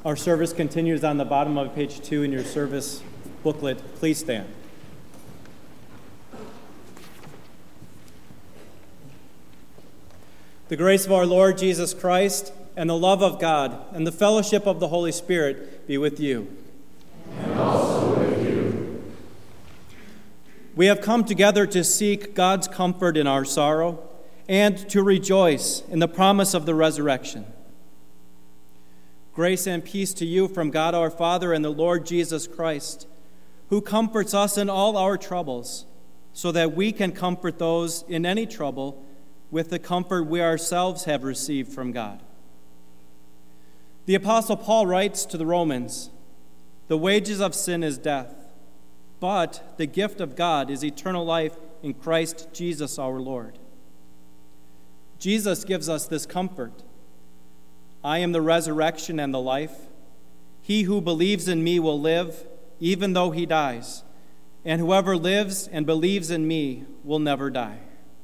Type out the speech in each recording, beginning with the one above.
Our service continues on the bottom of page 2 in your service booklet. Please stand. The grace of our Lord Jesus Christ and the love of God and the fellowship of the Holy Spirit be with you. And also with you. We have come together to seek God's comfort in our sorrow and to rejoice in the promise of the resurrection. Grace and peace to you from God our Father and the Lord Jesus Christ, who comforts us in all our troubles, so that we can comfort those in any trouble with the comfort we ourselves have received from God. The Apostle Paul writes to the Romans, "The wages of sin is death, but the gift of God is eternal life in Christ Jesus our Lord." Jesus gives us this comfort. "I am the resurrection and the life. He who believes in me will live, even though he dies, and whoever lives and believes in me will never die."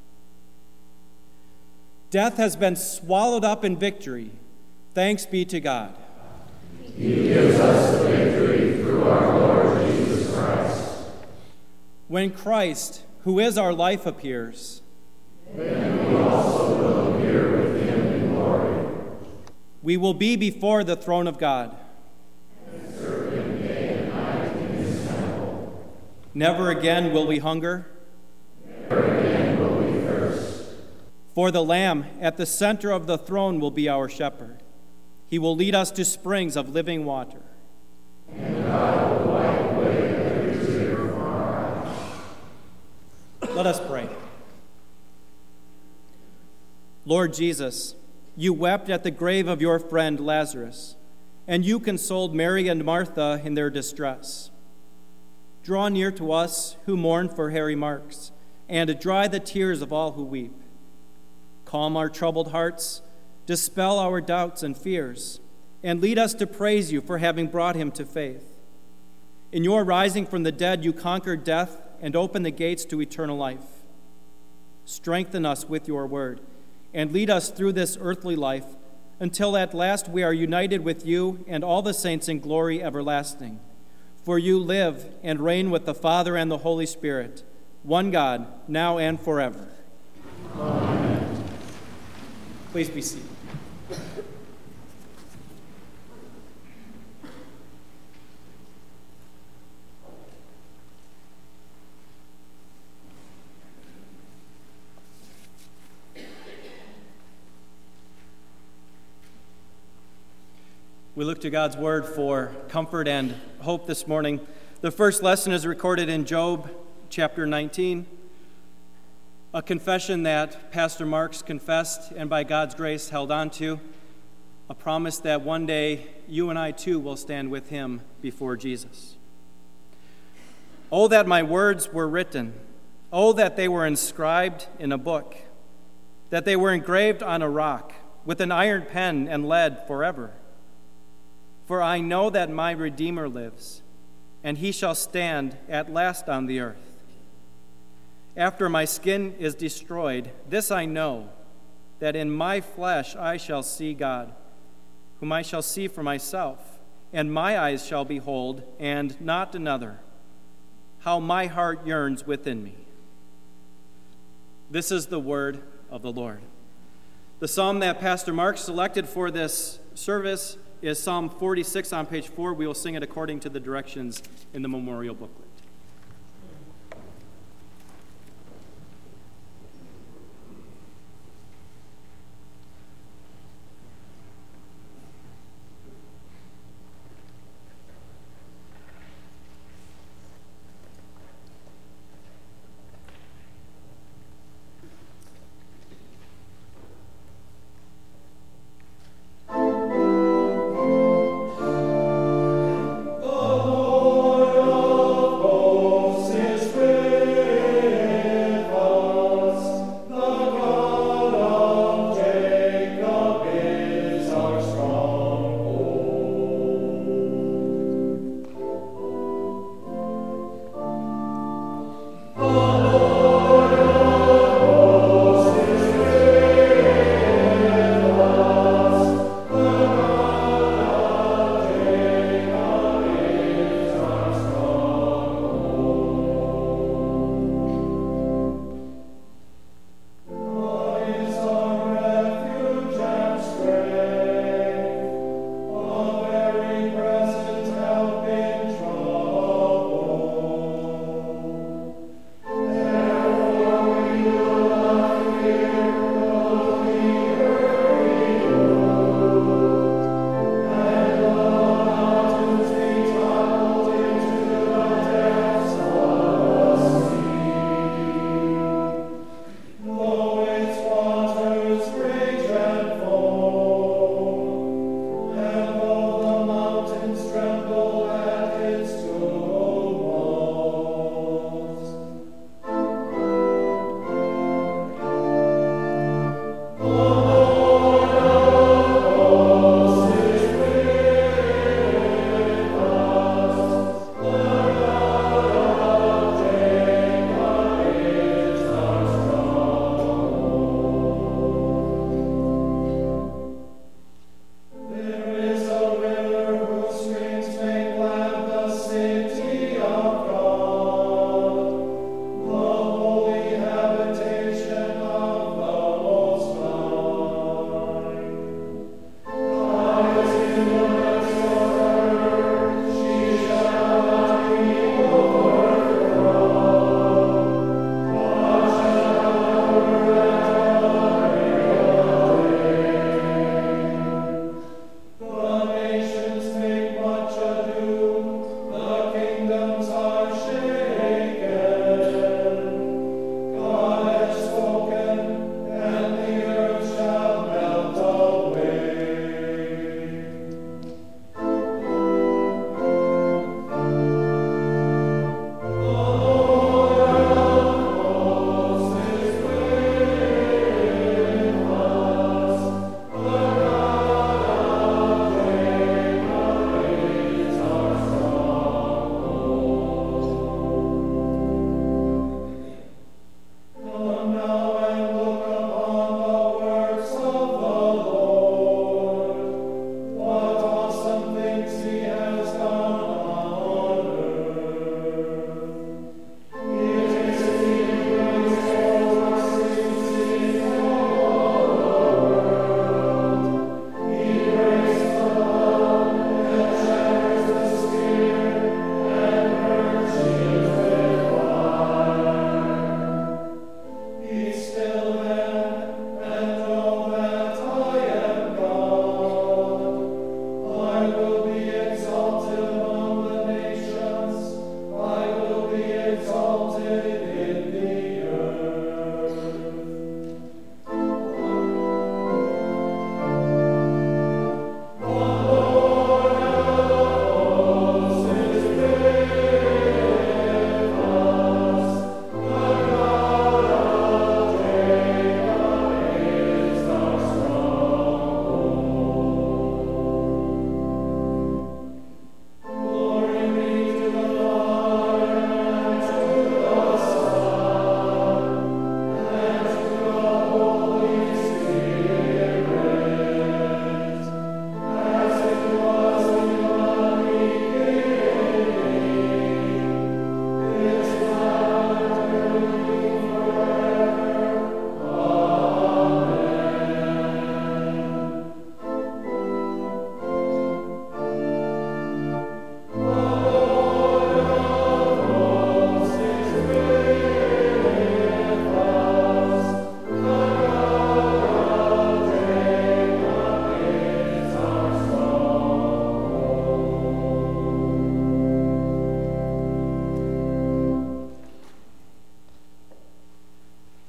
Death has been swallowed up in victory. Thanks be to God. He gives us the victory through our Lord Jesus Christ. When Christ, who is our life, appears, then we also will appear with him in glory. We will be before the throne of God. And serve him day and night in his temple. Never again will we hunger. Never again will we thirst. For the Lamb at the center of the throne will be our shepherd. He will lead us to springs of living water. And God will wipe away every tear from our eyes. Let us pray. Lord Jesus, you wept at the grave of your friend Lazarus, and you consoled Mary and Martha in their distress. Draw near to us who mourn for Harry Marks, and dry the tears of all who weep. Calm our troubled hearts, dispel our doubts and fears, and lead us to praise you for having brought him to faith. In your rising from the dead, you conquered death and opened the gates to eternal life. Strengthen us with your word, and lead us through this earthly life until at last we are united with you and all the saints in glory everlasting. For you live and reign with the Father and the Holy Spirit, one God, now and forever. Amen. Please be seated. We look to God's word for comfort and hope this morning. The first lesson is recorded in Job chapter 19, a confession that Pastor Marks confessed and by God's grace held on to, a promise that one day you and I too will stand with him before Jesus. Oh, that my words were written. Oh, that they were inscribed in a book, that they were engraved on a rock with an iron pen and lead forever. For I know that my Redeemer lives, and he shall stand at last on the earth. After my skin is destroyed, this I know, that in my flesh I shall see God, whom I shall see for myself, and my eyes shall behold, and not another. How my heart yearns within me. This is the word of the Lord. The psalm that Pastor Mark selected for this service is Psalm 46 on page 4. We will sing it according to the directions in the memorial booklet. The Lord of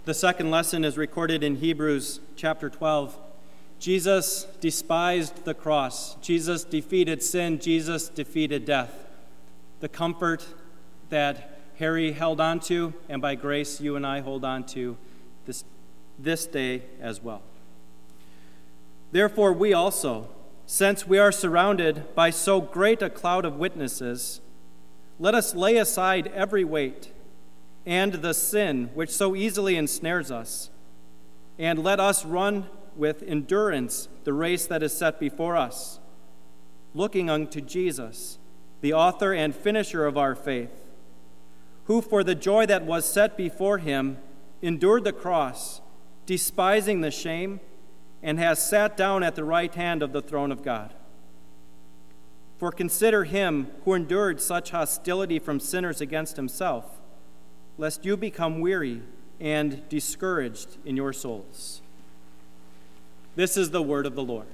The second lesson is recorded in Hebrews chapter 12. Jesus despised the cross. Jesus defeated sin. Jesus defeated death. The comfort that Harry held on to, and by grace you and I hold on to this day as well. Therefore we also, since we are surrounded by so great a cloud of witnesses, let us lay aside every weight and the sin which so easily ensnares us, and let us run with endurance the race that is set before us, looking unto Jesus, the author and finisher of our faith, who for the joy that was set before him endured the cross, despising the shame, and has sat down at the right hand of the throne of God. For consider him who endured such hostility from sinners against himself, lest you become weary and discouraged in your souls. This is the word of the Lord.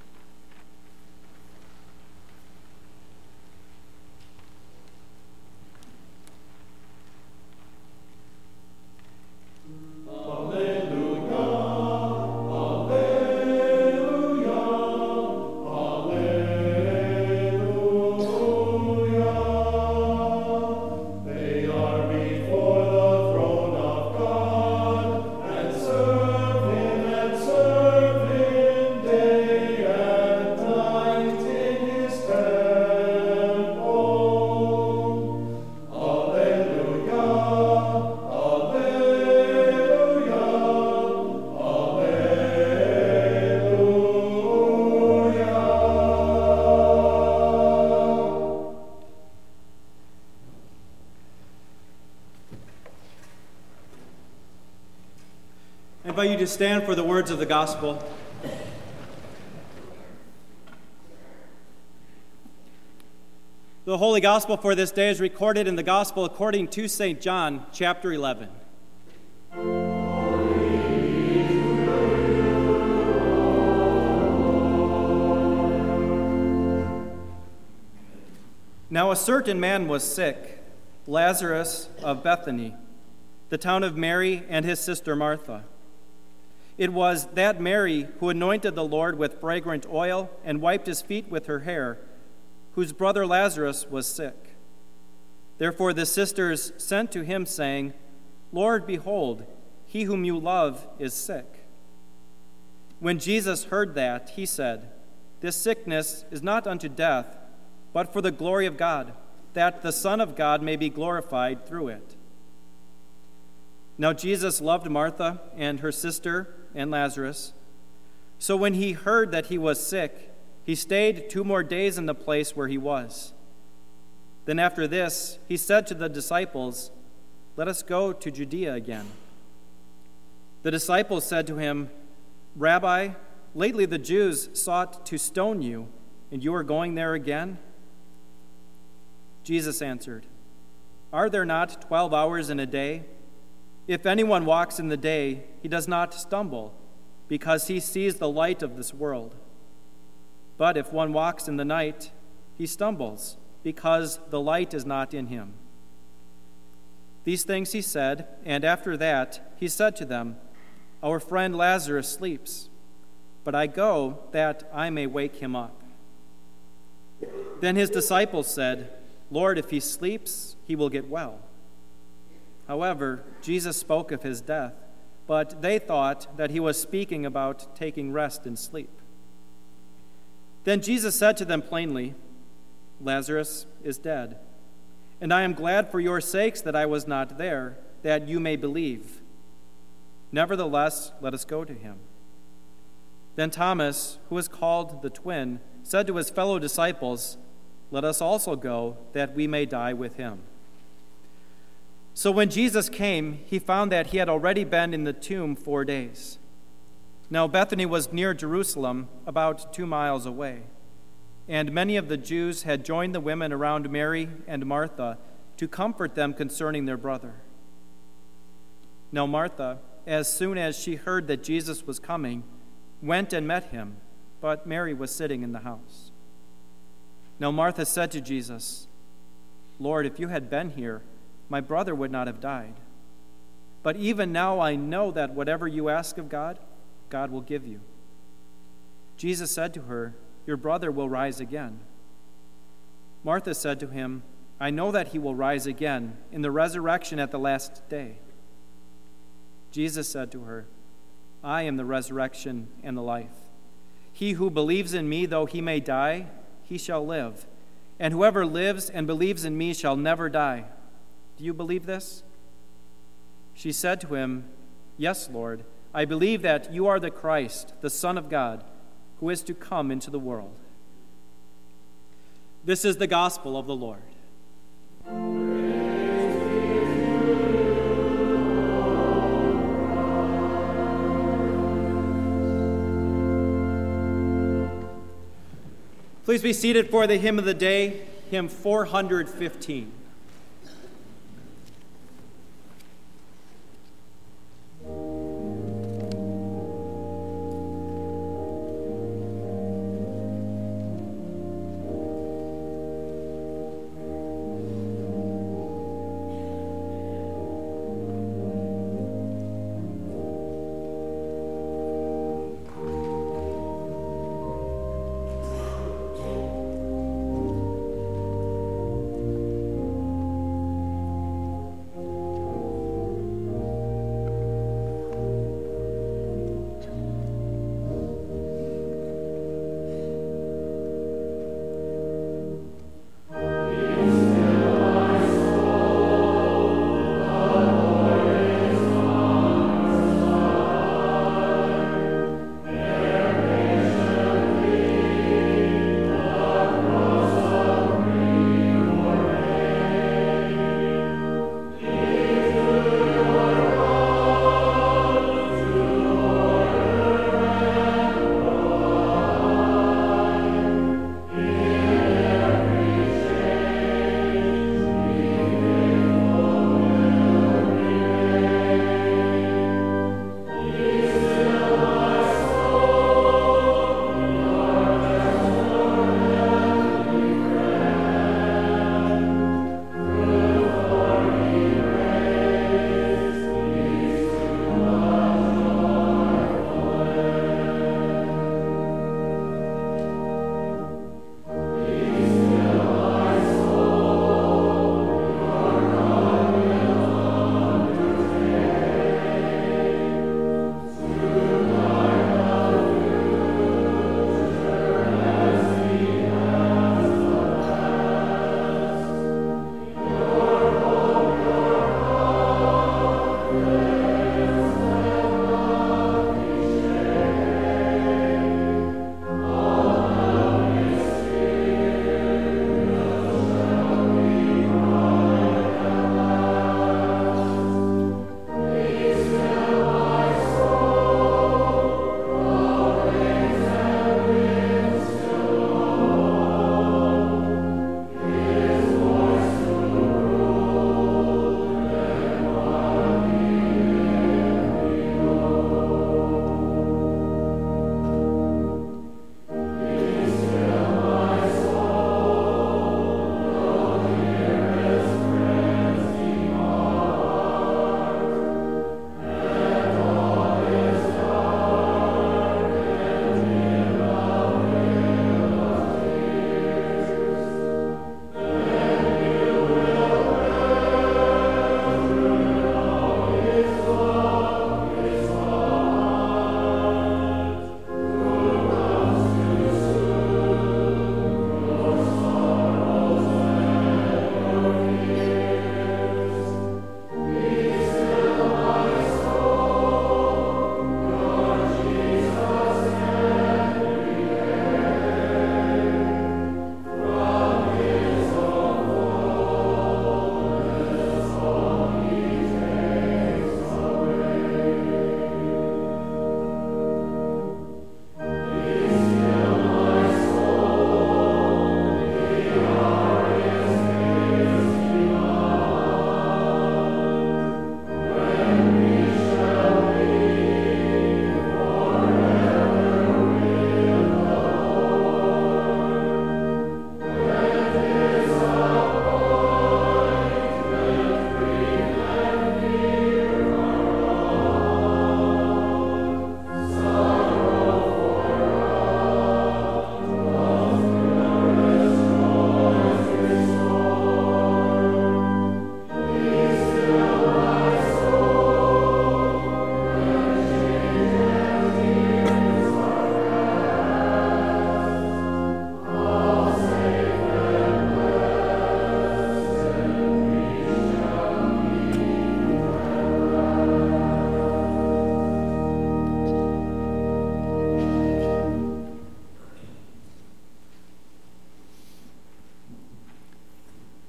I invite you to stand for the words of the gospel. The Holy Gospel for this day is recorded in the Gospel according to St. John, chapter 11. Now a certain man was sick, Lazarus of Bethany, the town of Mary and his sister Martha. It was that Mary who anointed the Lord with fragrant oil and wiped his feet with her hair, whose brother Lazarus was sick. Therefore the sisters sent to him, saying, Lord, behold, he whom you love is sick. When Jesus heard that, he said, This sickness is not unto death, but for the glory of God, that the Son of God may be glorified through it. Now Jesus loved Martha and her sister and Lazarus. So when he heard that he was sick, he stayed 2 more days in the place where he was. Then after this, he said to the disciples, Let us go to Judea again. The disciples said to him, Rabbi, lately the Jews sought to stone you, and you are going there again? Jesus answered, Are there not 12 hours in a day? If anyone walks in the day, he does not stumble, because he sees the light of this world. But if one walks in the night, he stumbles, because the light is not in him. These things he said, and after that he said to them, Our friend Lazarus sleeps, but I go that I may wake him up. Then his disciples said, Lord, if he sleeps, he will get well. However, Jesus spoke of his death, but they thought that he was speaking about taking rest and sleep. Then Jesus said to them plainly, Lazarus is dead, and I am glad for your sakes that I was not there, that you may believe. Nevertheless, let us go to him. Then Thomas, who is called the twin, said to his fellow disciples, Let us also go, that we may die with him. So when Jesus came, he found that he had already been in the tomb 4 days. Now Bethany was near Jerusalem, about 2 miles away, and many of the Jews had joined the women around Mary and Martha to comfort them concerning their brother. Now Martha, as soon as she heard that Jesus was coming, went and met him, but Mary was sitting in the house. Now Martha said to Jesus, Lord, if you had been here, my brother would not have died. but even now I know that whatever you ask of God, God will give you." Jesus said to her, "Your brother will rise again." Martha said to him, "I know that he will rise again in the resurrection at the last day." Jesus said to her, "I am the resurrection and the life. He who believes in me, though he may die, he shall live. And whoever lives and believes in me shall never die. Do you believe this?" She said to him, "Yes, Lord, I believe that you are the Christ, the Son of God, who is to come into the world." This is the gospel of the Lord. Please be seated for the hymn of the day, hymn 415.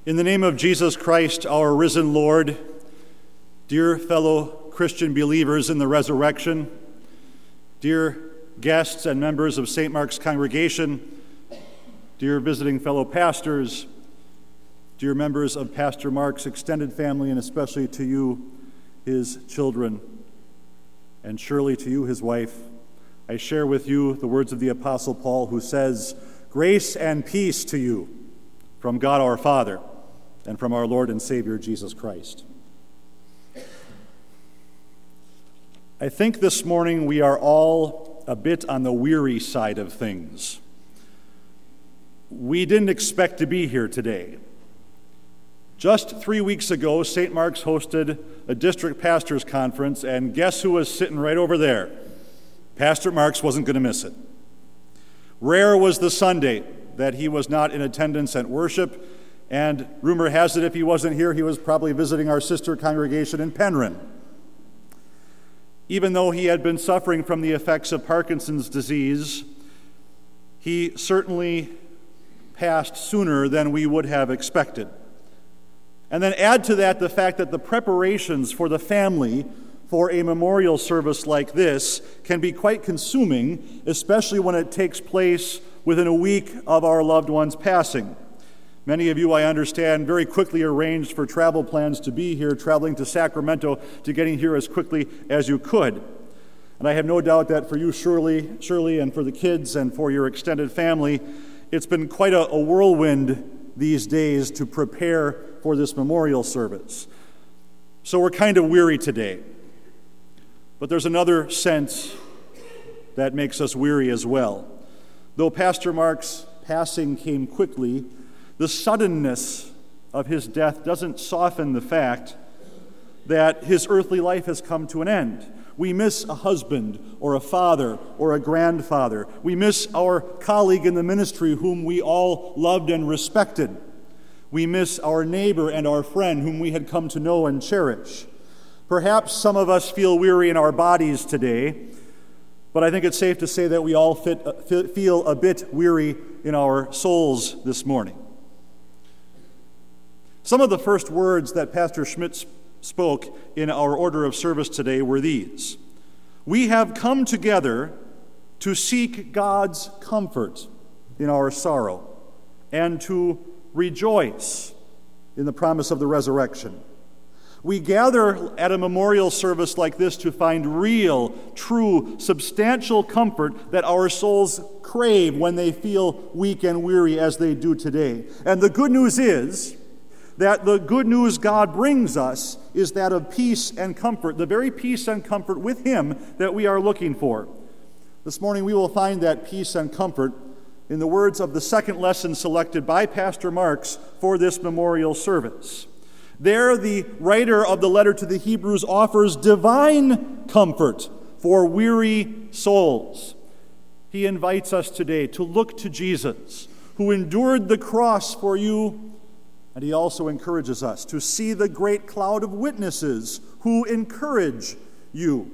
In the name of Jesus Christ, our risen Lord, dear fellow Christian believers in the resurrection, dear guests and members of St. Mark's congregation, dear visiting fellow pastors, dear members of Pastor Mark's extended family, and especially to you, his children, and surely to you, his wife, I share with you the words of the Apostle Paul, who says, "Grace and peace to you from God our Father and from our Lord and Savior Jesus Christ." I think this morning we are all a bit on the weary side of things. We didn't expect to be here today. Just 3 weeks ago, St. Mark's hosted a district pastors' conference, and guess who was sitting right over there? Pastor Mark's wasn't going to miss it. Rare was the Sunday that he was not in attendance at worship, and rumor has it if he wasn't here, he was probably visiting our sister congregation in Penryn. Even though he had been suffering from the effects of Parkinson's disease, he certainly passed sooner than we would have expected. And then add to that the fact that the preparations for the family for a memorial service like this can be quite consuming, especially when it takes place within a week of our loved one's passing. Many of you, I understand, very quickly arranged for travel plans to be here, traveling to Sacramento to getting here as quickly as you could. And I have no doubt that for you, Shirley, and for the kids and for your extended family, it's been quite a whirlwind these days to prepare for this memorial service. So we're kind of weary today. But there's another sense that makes us weary as well. Though Pastor Mark's passing came quickly, the suddenness of his death doesn't soften the fact that his earthly life has come to an end. We miss a husband or a father or a grandfather. We miss our colleague in the ministry whom we all loved and respected. We miss our neighbor and our friend whom we had come to know and cherish. Perhaps some of us feel weary in our bodies today, but I think it's safe to say that we all feel a bit weary in our souls this morning. Some of the first words that Pastor Schmidt spoke in our order of service today were these: "We have come together to seek God's comfort in our sorrow and to rejoice in the promise of the resurrection. We gather at a memorial service like this to find real, true, substantial comfort that our souls crave when they feel weak and weary as they do today. And the good news is that the good news God brings us is that of peace and comfort, the very peace and comfort with Him that we are looking for. This morning we will find that peace and comfort in the words of the second lesson selected by Pastor Marks for this memorial service. There, the writer of the letter to the Hebrews offers divine comfort for weary souls. He invites us today to look to Jesus, who endured the cross for you, and he also encourages us to see the great cloud of witnesses who encourage you.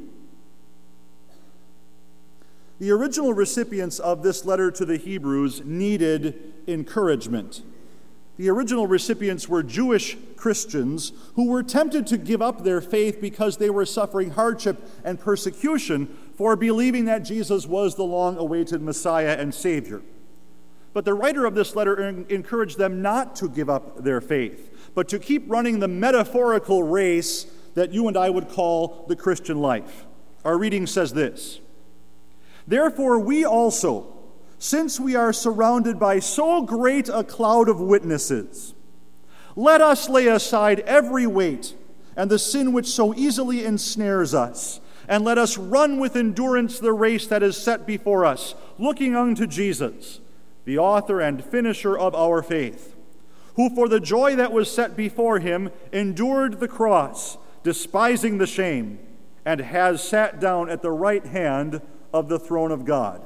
The original recipients of this letter to the Hebrews needed encouragement. The original recipients were Jewish Christians who were tempted to give up their faith because they were suffering hardship and persecution for believing that Jesus was the long-awaited Messiah and Savior. But the writer of this letter encouraged them not to give up their faith, but to keep running the metaphorical race that you and I would call the Christian life. Our reading says this: "Therefore we also, since we are surrounded by so great a cloud of witnesses, let us lay aside every weight and the sin which so easily ensnares us, and let us run with endurance the race that is set before us, looking unto Jesus, the author and finisher of our faith, who for the joy that was set before him endured the cross, despising the shame, and has sat down at the right hand of the throne of God."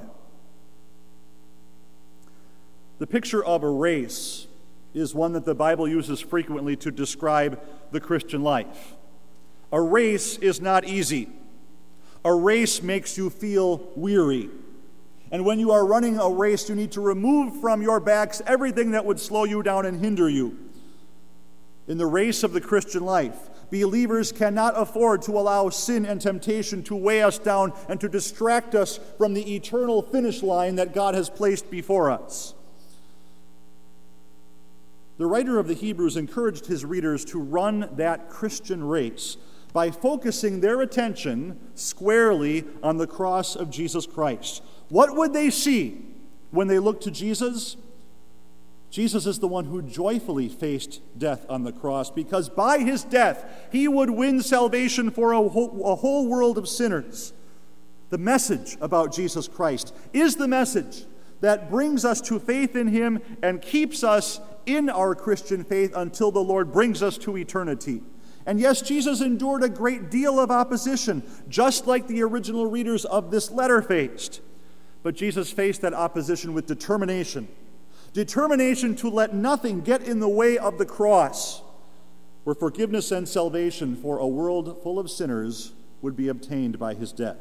The picture of a race is one that the Bible uses frequently to describe the Christian life. A race is not easy. A race makes you feel weary. And when you are running a race, you need to remove from your backs everything that would slow you down and hinder you. In the race of the Christian life, believers cannot afford to allow sin and temptation to weigh us down and to distract us from the eternal finish line that God has placed before us. The writer of the Hebrews encouraged his readers to run that Christian race by focusing their attention squarely on the cross of Jesus Christ. What would they see when they looked to Jesus? Jesus is the one who joyfully faced death on the cross, because by his death he would win salvation for a whole world of sinners. The message about Jesus Christ is the message that brings us to faith in him and keeps us in our Christian faith until the Lord brings us to eternity. And yes, Jesus endured a great deal of opposition, just like the original readers of this letter faced. But Jesus faced that opposition with determination. Determination to let nothing get in the way of the cross, where forgiveness and salvation for a world full of sinners would be obtained by his death.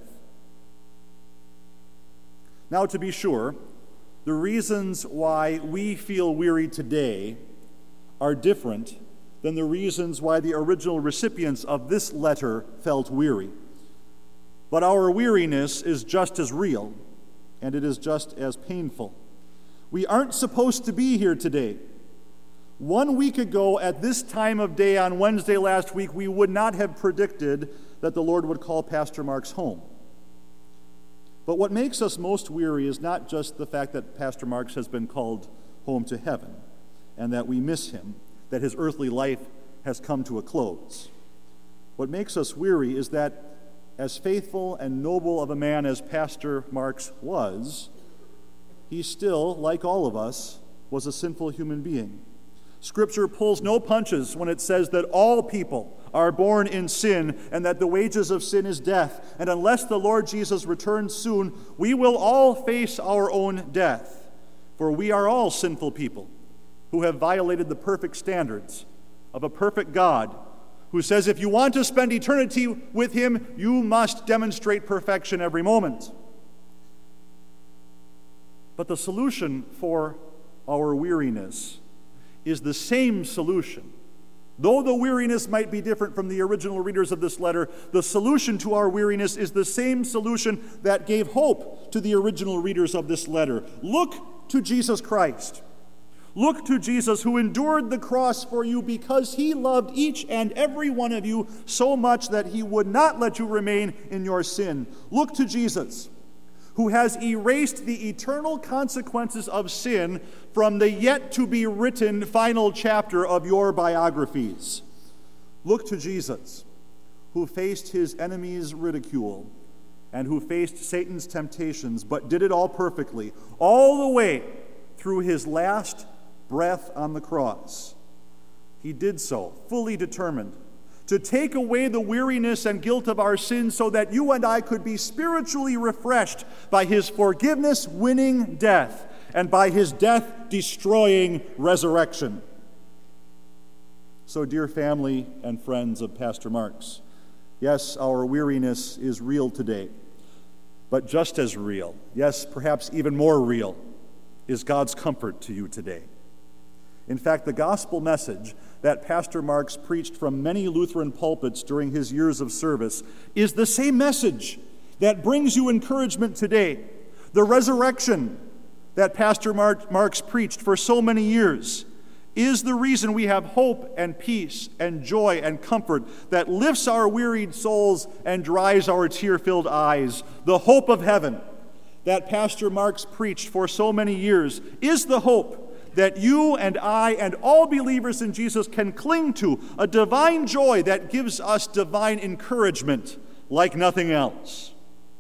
Now, to be sure, the reasons why we feel weary today are different than the reasons why the original recipients of this letter felt weary. But our weariness is just as real, and it is just as painful. We aren't supposed to be here today. 1 week ago, at this time of day on Wednesday last week, we would not have predicted that the Lord would call Pastor Marks home. But what makes us most weary is not just the fact that Pastor Marks has been called home to heaven and that we miss him, that his earthly life has come to a close. What makes us weary is that as faithful and noble of a man as Pastor Marks was, he still, like all of us, was a sinful human being. Scripture pulls no punches when it says that all people are born in sin and that the wages of sin is death. And unless the Lord Jesus returns soon, we will all face our own death. For we are all sinful people who have violated the perfect standards of a perfect God who says if you want to spend eternity with him, you must demonstrate perfection every moment. But the solution for our weariness is the same solution. Though the weariness might be different from the original readers of this letter, the solution to our weariness is the same solution that gave hope to the original readers of this letter. Look to Jesus Christ. Look to Jesus, who endured the cross for you because he loved each and every one of you so much that he would not let you remain in your sin. Look to Jesus, who has erased the eternal consequences of sin from the yet-to-be-written final chapter of your biographies. Look to Jesus, who faced his enemies' ridicule and who faced Satan's temptations, but did it all perfectly, all the way through his last breath on the cross. He did so, fully determined to take away the weariness and guilt of our sins so that you and I could be spiritually refreshed by his forgiveness-winning death and by his death-destroying resurrection. So, dear family and friends of Pastor Marks, yes, our weariness is real today, but just as real, yes, perhaps even more real, is God's comfort to you today. In fact, the gospel message that Pastor Marks preached from many Lutheran pulpits during his years of service is the same message that brings you encouragement today. The resurrection that Pastor Marks preached for so many years is the reason we have hope and peace and joy and comfort that lifts our wearied souls and dries our tear-filled eyes. The hope of heaven that Pastor Marks preached for so many years is the hope that you and I and all believers in Jesus can cling to, a divine joy that gives us divine encouragement like nothing else.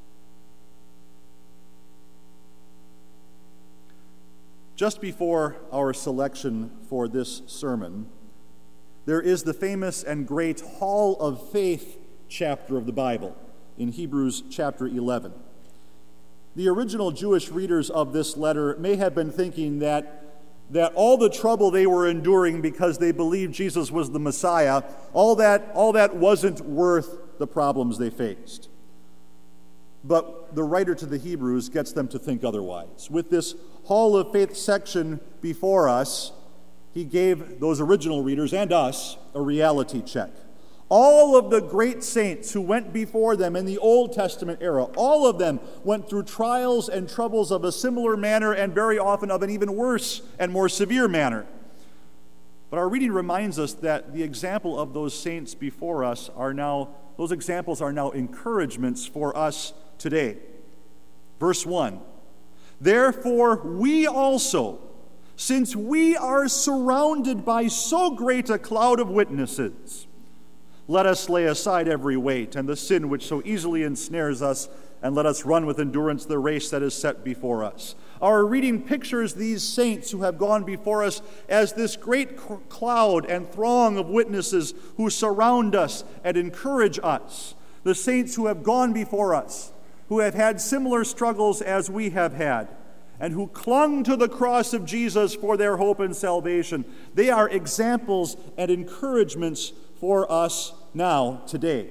Just before our selection for this sermon, there is the famous and great Hall of Faith chapter of the Bible in Hebrews chapter 11. The original Jewish readers of this letter may have been thinking that all the trouble they were enduring because they believed Jesus was the Messiah, all that wasn't worth the problems they faced. But the writer to the Hebrews gets them to think otherwise. With this Hall of Faith section before us, he gave those original readers and us a reality check. All of the great saints who went before them in the Old Testament era, all of them went through trials and troubles of a similar manner and very often of an even worse and more severe manner. But our reading reminds us that the example of those saints before us those examples are now encouragements for us today. Verse 1, therefore we also, since we are surrounded by so great a cloud of witnesses, let us lay aside every weight and the sin which so easily ensnares us, and let us run with endurance the race that is set before us. Our reading pictures these saints who have gone before us as this great cloud and throng of witnesses who surround us and encourage us. The saints who have gone before us, who have had similar struggles as we have had, and who clung to the cross of Jesus for their hope and salvation. They are examples and encouragements for us now, today.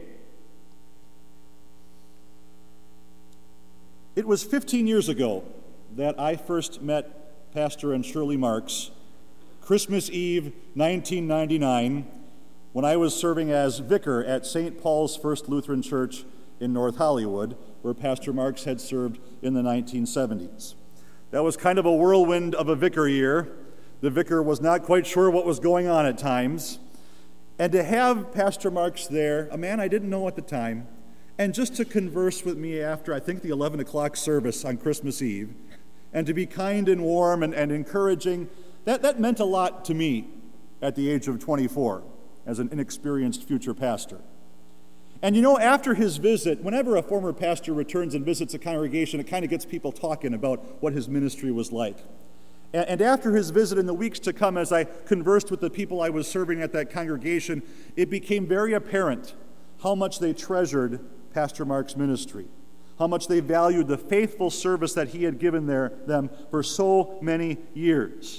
It was 15 years ago that I first met Pastor and Shirley Marks, Christmas Eve, 1999, when I was serving as vicar at St. Paul's First Lutheran Church in North Hollywood, where Pastor Marks had served in the 1970s. That was kind of a whirlwind of a vicar year. The vicar was not quite sure what was going on at times. And to have Pastor Marks there, a man I didn't know at the time, and just to converse with me after, I think, the 11 o'clock service on Christmas Eve, and to be kind and warm and encouraging, that meant a lot to me at the age of 24 as an inexperienced future pastor. And you know, after his visit, whenever a former pastor returns and visits a congregation, it kind of gets people talking about what his ministry was like. And after his visit in the weeks to come, as I conversed with the people I was serving at that congregation, it became very apparent how much they treasured Pastor Mark's ministry, how much they valued the faithful service that he had given them for so many years.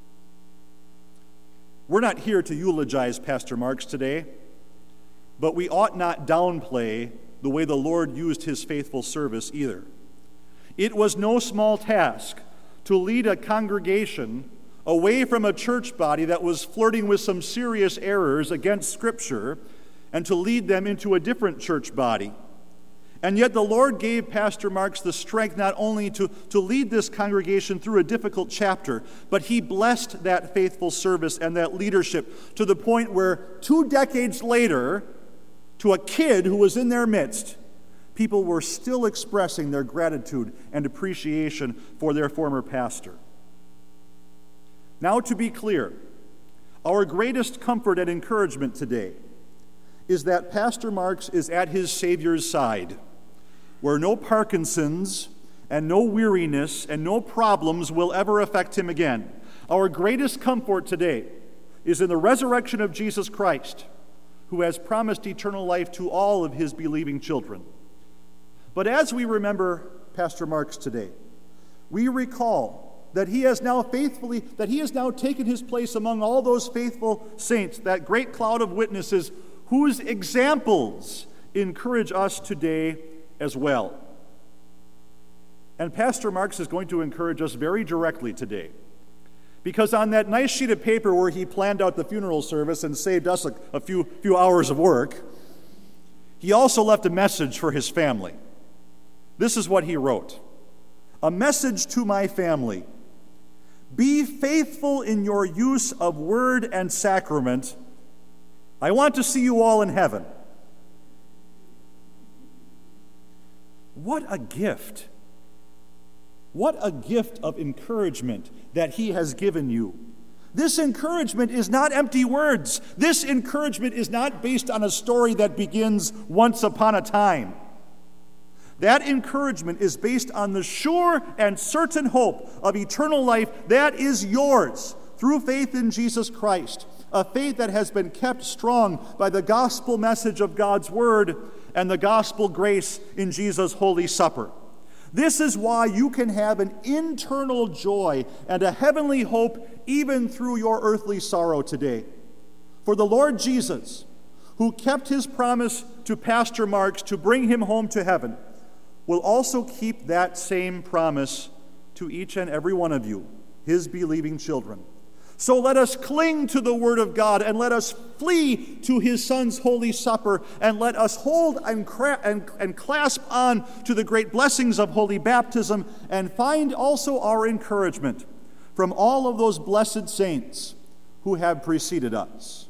We're not here to eulogize Pastor Marks today, but we ought not downplay the way the Lord used his faithful service either. It was no small task to lead a congregation away from a church body that was flirting with some serious errors against Scripture and to lead them into a different church body. And yet the Lord gave Pastor Marks the strength not only to lead this congregation through a difficult chapter, but he blessed that faithful service and that leadership to the point where 2 decades later, to a kid who was in their midst, people were still expressing their gratitude and appreciation for their former pastor. Now, to be clear, our greatest comfort and encouragement today is that Pastor Marks is at his Savior's side, where no Parkinson's and no weariness and no problems will ever affect him again. Our greatest comfort today is in the resurrection of Jesus Christ, who has promised eternal life to all of his believing children. But as we remember Pastor Marks today, we recall that he has now taken his place among all those faithful saints, that great cloud of witnesses whose examples encourage us today as well. And Pastor Marks is going to encourage us very directly today, because on that nice sheet of paper where he planned out the funeral service and saved us a few hours of work, he also left a message for his family. This is what he wrote: "A message to my family. Be faithful in your use of word and sacrament. I want to see you all in heaven." What a gift. What a gift of encouragement that he has given you. This encouragement is not empty words. This encouragement is not based on a story that begins once upon a time. That encouragement is based on the sure and certain hope of eternal life that is yours through faith in Jesus Christ, a faith that has been kept strong by the gospel message of God's word and the gospel grace in Jesus' Holy Supper. This is why you can have an internal joy and a heavenly hope even through your earthly sorrow today. For the Lord Jesus, who kept his promise to Pastor Marks to bring him home to heaven, will also keep that same promise to each and every one of you, his believing children. So let us cling to the Word of God, and let us flee to His Son's Holy Supper, and let us hold and clasp on to the great blessings of Holy Baptism, and find also our encouragement from all of those blessed saints who have preceded us.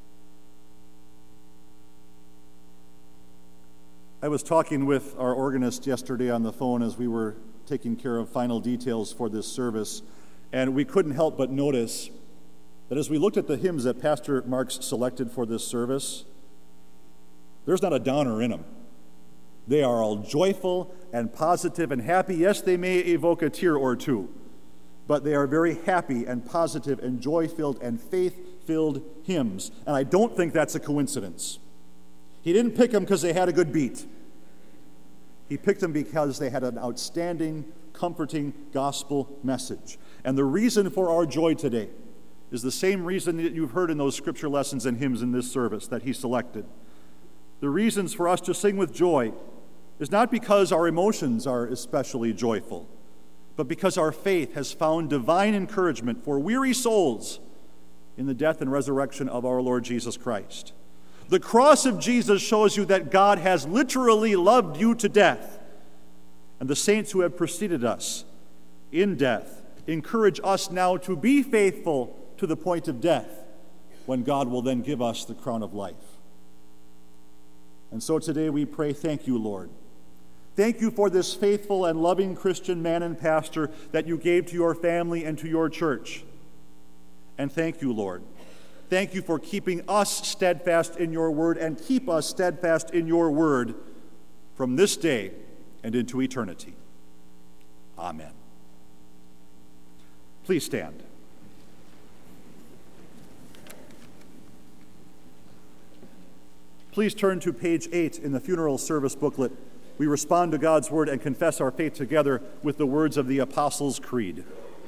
I was talking with our organist yesterday on the phone as we were taking care of final details for this service, and we couldn't help but notice that as we looked at the hymns that Pastor Marks selected for this service, there's not a downer in them. They are all joyful and positive and happy. Yes, they may evoke a tear or two, but they are very happy and positive and joy-filled and faith-filled hymns. And I don't think that's a coincidence. He didn't pick them because they had a good beat. He picked them because they had an outstanding, comforting gospel message. And the reason for our joy today is the same reason that you've heard in those scripture lessons and hymns in this service that he selected. The reasons for us to sing with joy is not because our emotions are especially joyful, but because our faith has found divine encouragement for weary souls in the death and resurrection of our Lord Jesus Christ. The cross of Jesus shows you that God has literally loved you to death. And the saints who have preceded us in death encourage us now to be faithful to the point of death, when God will then give us the crown of life. And so today we pray, thank you, Lord. Thank you for this faithful and loving Christian man and pastor that you gave to your family and to your church. And thank you, Lord. Thank you for keeping us steadfast in your word, and keep us steadfast in your word from this day and into eternity. Amen. Please stand. Please turn to page 8 in the funeral service booklet. We respond to God's word and confess our faith together with the words of the Apostles' Creed.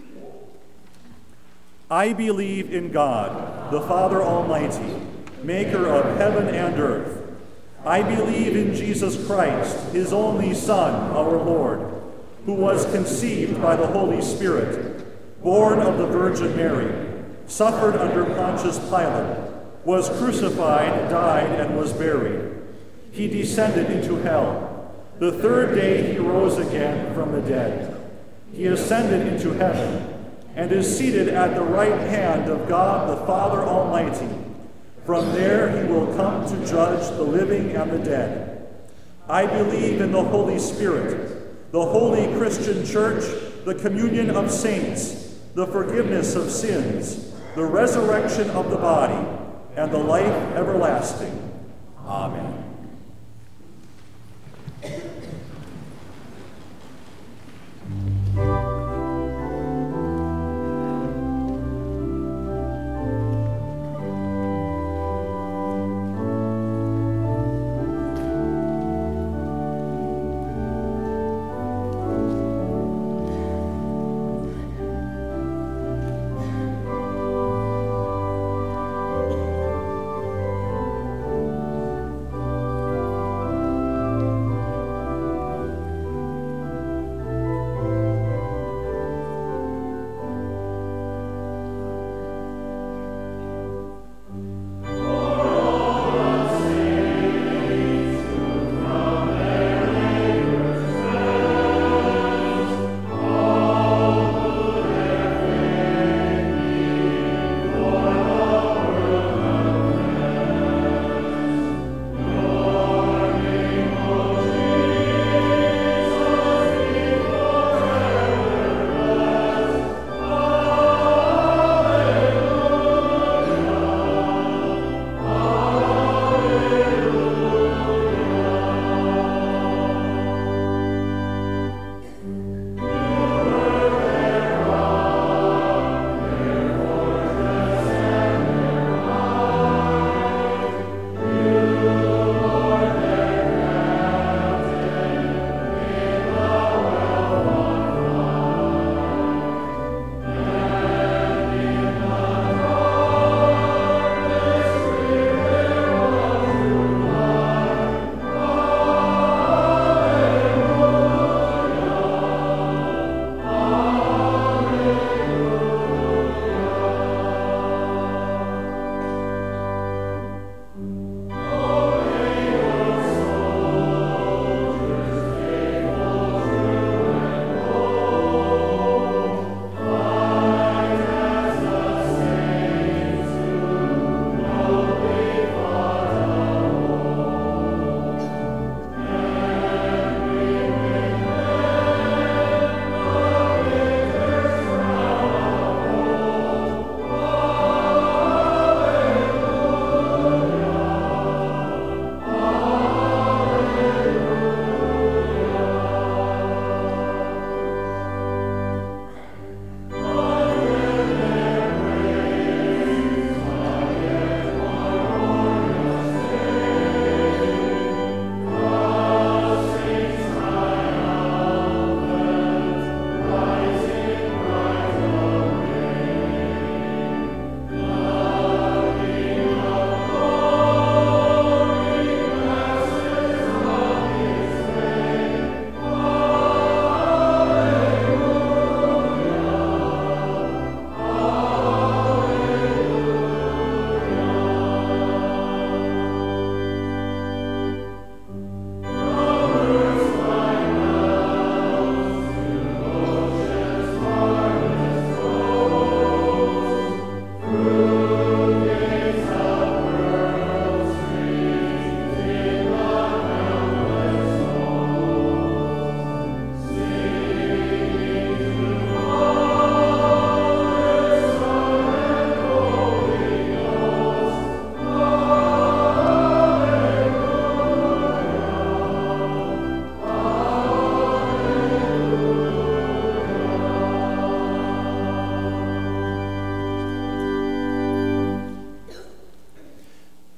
I believe in God, the Father Almighty, maker of heaven and earth. I believe in Jesus Christ, his only Son, our Lord, who was conceived by the Holy Spirit, born of the Virgin Mary, suffered under Pontius Pilate, was crucified, died, and was buried. He descended into hell. The third day he rose again from the dead. He ascended into heaven and is seated at the right hand of God the Father Almighty. From there he will come to judge the living and the dead. I believe in the Holy Spirit, the holy Christian church, the communion of saints, the forgiveness of sins, the resurrection of the body, and the life everlasting. Amen.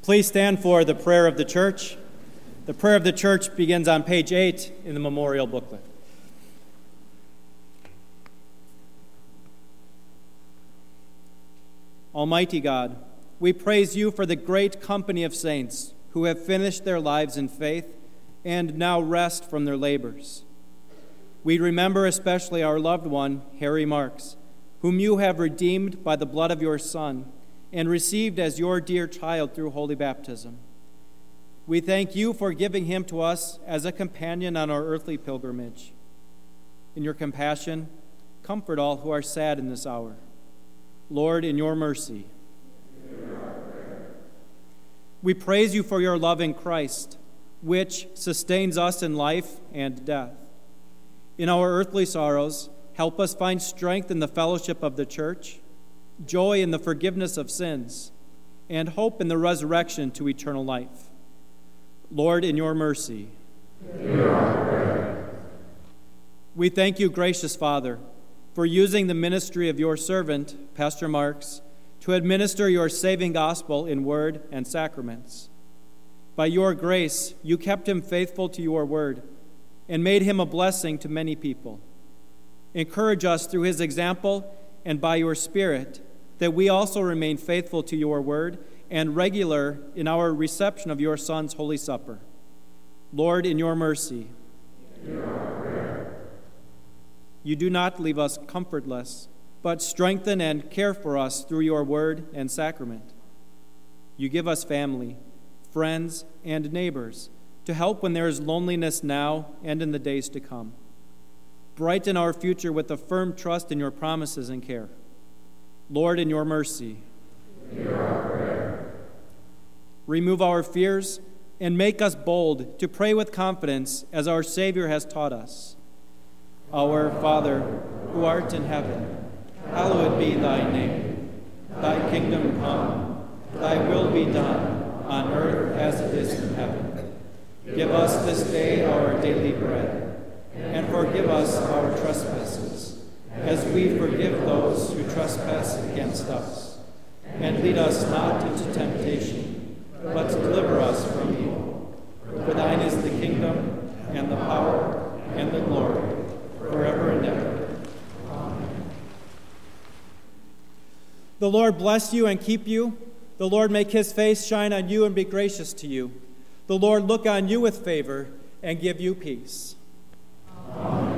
Please stand for the prayer of the church. The prayer of the church begins on page 8 in the memorial booklet. Almighty God, we praise you for the great company of saints who have finished their lives in faith and now rest from their labors. We remember especially our loved one, Harry Marks, whom you have redeemed by the blood of your Son and received as your dear child through holy baptism. We thank you for giving him to us as a companion on our earthly pilgrimage. In your compassion, comfort all who are sad in this hour. Lord, in your mercy. We praise you for your love in Christ, which sustains us in life and death. In our earthly sorrows, help us find strength in the fellowship of the church, joy in the forgiveness of sins, and hope in the resurrection to eternal life. Lord, in your mercy. We thank you, gracious Father, for using the ministry of your servant, Pastor Marks, to administer your saving gospel in word and sacraments. By your grace, you kept him faithful to your word and made him a blessing to many people. Encourage us through his example and by your Spirit that we also remain faithful to your word and regular in our reception of your Son's Holy Supper. Lord, in your mercy. You do not leave us comfortless, but strengthen and care for us through your word and sacrament. You give us family, friends, and neighbors to help when there is loneliness now and in the days to come. Brighten our future with a firm trust in your promises and care. Lord, in your mercy. Remove our fears and make us bold to pray with confidence as our Savior has taught us. Our Father, who art in heaven, hallowed be thy name. Thy kingdom come, thy will be done, on earth as it is in heaven. Give us this day our daily bread, and forgive us our trespasses, as we forgive those who trespass against us. And lead us not into temptation, but deliver us from evil. For thine is the kingdom, and the power, and the glory, forever and ever. The Lord bless you and keep you. The Lord make his face shine on you and be gracious to you. The Lord look on you with favor and give you peace. Amen.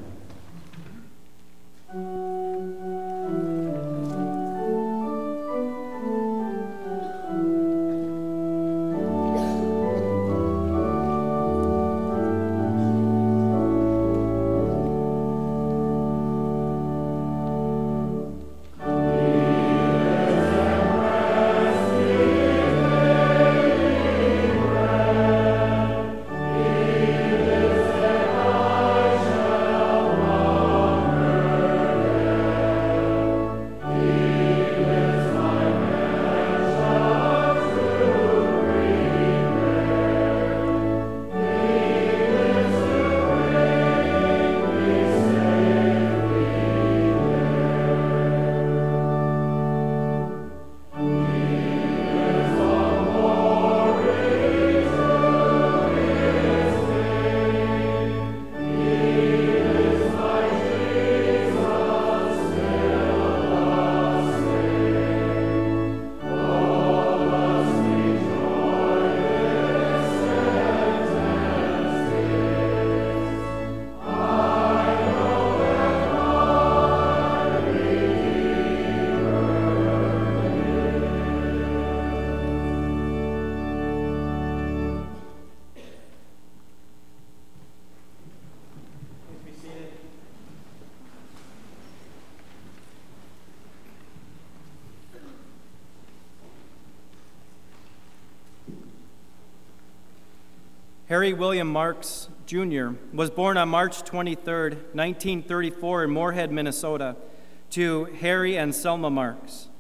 Harry William Marks, Jr., was born on March 23, 1934 in Moorhead, Minnesota, to Harry and Selma Marks.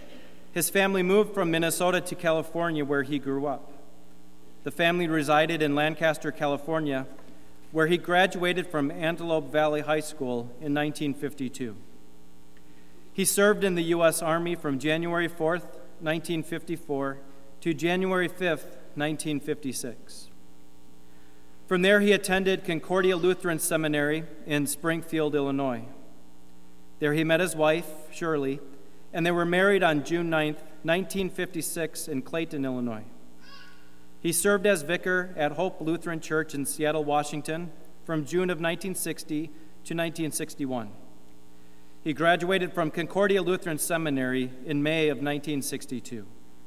His family moved from Minnesota to California, where he grew up. The family resided in Lancaster, California, where he graduated from Antelope Valley High School in 1952. He served in the U.S. Army from January 4, 1954 to January 5th, 1956. From there, he attended Concordia Lutheran Seminary in Springfield, Illinois. There he met his wife, Shirley, and they were married on June 9th, 1956 in Clayton, Illinois. He served as vicar at Hope Lutheran Church in Seattle, Washington from June of 1960 to 1961. He graduated from Concordia Lutheran Seminary in May of 1962.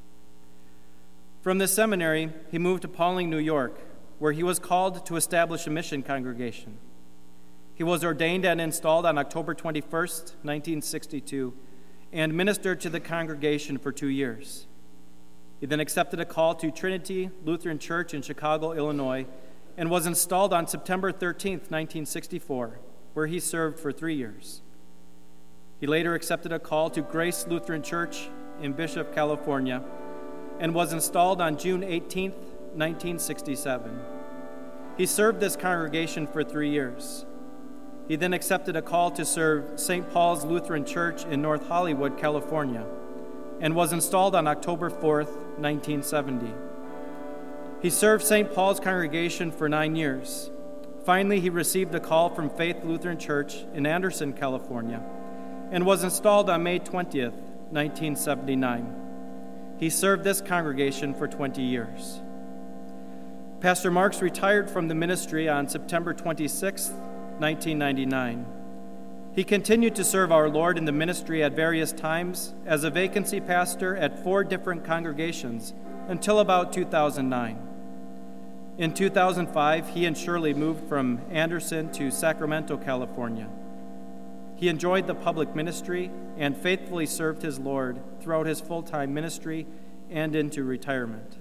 From the seminary, he moved to Pawling, New York, where he was called to establish a mission congregation. He was ordained and installed on October 21st, 1962, and ministered to the congregation for 2 years. He then accepted a call to Trinity Lutheran Church in Chicago, Illinois, and was installed on September 13th, 1964, where he served for 3 years. He later accepted a call to Grace Lutheran Church in Bishop, California, and was installed on June 18th, 1967. He served this congregation for 3 years. He then accepted a call to serve St. Paul's Lutheran Church in North Hollywood, California, and was installed on October 4th, 1970. He served St. Paul's congregation for 9 years. Finally, he received a call from Faith Lutheran Church in Anderson, California, and was installed on May 20th, 1979. He served this congregation for 20 years. Pastor Marks retired from the ministry on September 26, 1999. He continued to serve our Lord in the ministry at various times as a vacancy pastor at 4 different congregations until about 2009. In 2005, he and Shirley moved from Anderson to Sacramento, California. He enjoyed the public ministry and faithfully served his Lord throughout his full-time ministry and into retirement.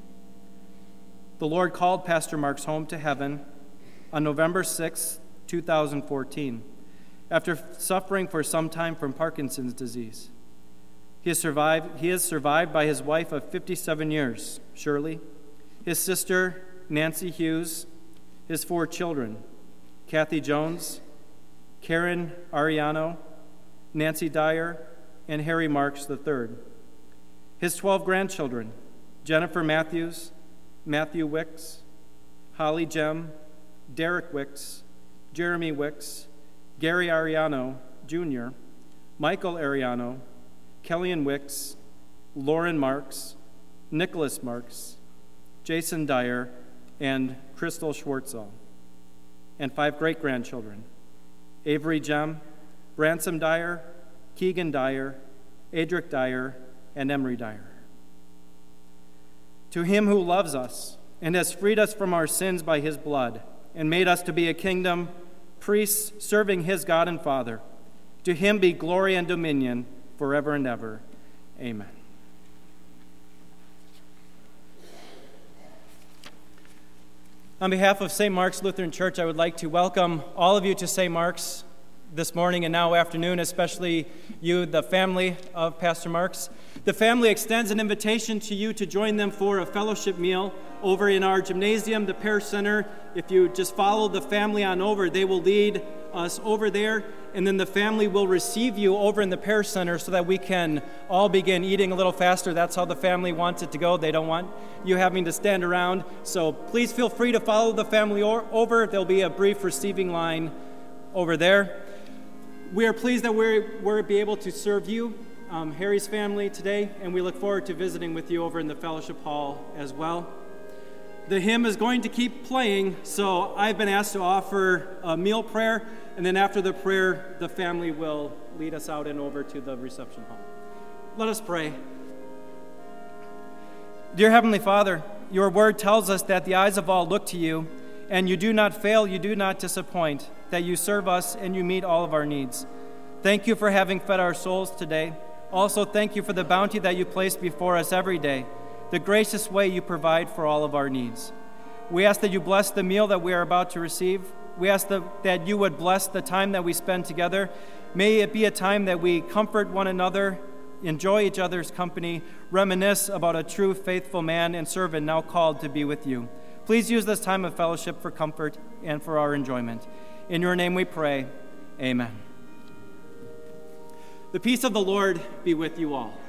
The Lord called Pastor Marks home to heaven on November 6, 2014, after suffering for some time from Parkinson's disease. He is survived by his wife of 57 years, Shirley, his sister, Nancy Hughes, his 4 children, Kathy Jones, Karen Ariano, Nancy Dyer, and Harry Marks III. His 12 grandchildren, Jennifer Matthews, Matthew Wicks, Holly Jem, Derek Wicks, Jeremy Wicks, Gary Ariano Jr., Michael Ariano, Kellyanne Wicks, Lauren Marks, Nicholas Marks, Jason Dyer, and Crystal Schwartzel, and 5 great-grandchildren, Avery Jem, Ransom Dyer, Keegan Dyer, Adric Dyer, and Emery Dyer. To him who loves us and has freed us from our sins by his blood and made us to be a kingdom, priests serving his God and Father, to him be glory and dominion forever and ever. Amen. On behalf of St. Mark's Lutheran Church, I would like to welcome all of you to St. Mark's this morning and now afternoon, especially you, the family of Pastor Marks. The family extends an invitation to you to join them for a fellowship meal over in our gymnasium, the Parish Center. If you just follow the family on over, they will lead us over there, and then the family will receive you over in the Parish Center so that we can all begin eating a little faster. That's how the family wants it to go. They don't want you having to stand around. So please feel free to follow the family over. There'll be a brief receiving line over there. We are pleased that we're be able to serve you, Harry's family, today, and we look forward to visiting with you over in the fellowship hall as well. The hymn is going to keep playing, so I've been asked to offer a meal prayer, and then after the prayer, the family will lead us out and over to the reception hall. Let us pray. Dear Heavenly Father, your word tells us that the eyes of all look to you, and you do not fail, you do not disappoint, that you serve us and you meet all of our needs. Thank you for having fed our souls today. Also, thank you for the bounty that you place before us every day, the gracious way you provide for all of our needs. We ask that you bless the meal that we are about to receive. We ask that you would bless the time that we spend together. May it be a time that we comfort one another, enjoy each other's company, reminisce about a true, faithful man and servant now called to be with you. Please use this time of fellowship for comfort and for our enjoyment. In your name we pray, amen. The peace of the Lord be with you all.